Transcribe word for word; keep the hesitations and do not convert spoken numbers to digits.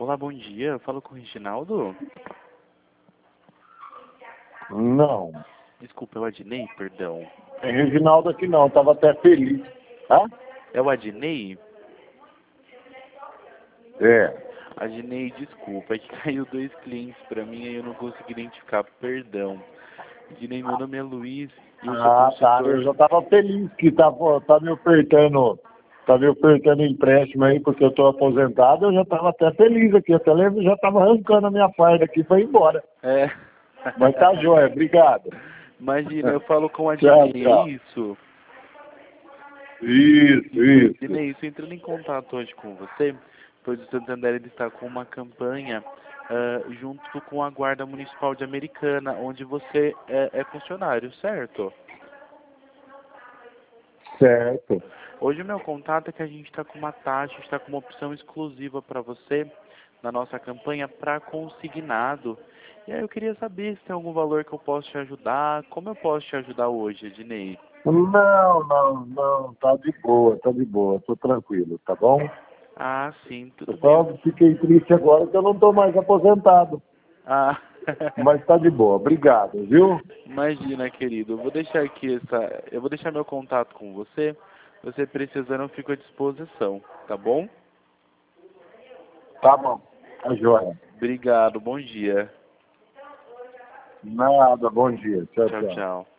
Olá, bom dia. Eu falo com o Reginaldo. Não. Desculpa, é o Adnei, perdão. Tem Reginaldo aqui não, tava até feliz. Hã? É o Adnei? É. Adnei, desculpa, é que caiu dois clientes pra mim e eu não consegui identificar, perdão. Adnei, meu nome é Luiz e eu sou Ah, tá. Eu consultor... já tava feliz que tá, tá me ofertando, tá me ofertando empréstimo aí, porque eu tô aposentado, eu já tava até feliz aqui, até lembro, já tava arrancando a minha farda aqui pra ir embora. É. Mas tá jóia, obrigado. Imagina, eu falo com o Tchau, Adnei, é tchau. isso? Isso, Isso, isso. Adnei, isso entrando em contato hoje com você, pois o Santander ele está com uma campanha ah, junto com a Guarda Municipal de Americana, onde você é, é funcionário, certo? Certo. Hoje o meu contato é que a gente está com uma taxa, está com uma opção exclusiva para você na nossa campanha para consignado. E aí eu queria saber se tem algum valor que eu posso te ajudar, como eu posso te ajudar hoje, Ednei? Não, não, não, tá de boa, tá de boa, tô tranquilo, tá bom? Ah, sim, Eu tudo bem. só fiquei triste agora que eu não tô mais aposentado. Ah, Mas tá de boa, obrigado, viu? imagina, querido, eu vou deixar aqui essa, eu vou deixar meu contato com você. Você precisando, eu fico à disposição, tá bom? Tá bom, tá joia. Obrigado, bom dia. Nada, bom dia, tchau, Tchau, tchau. tchau.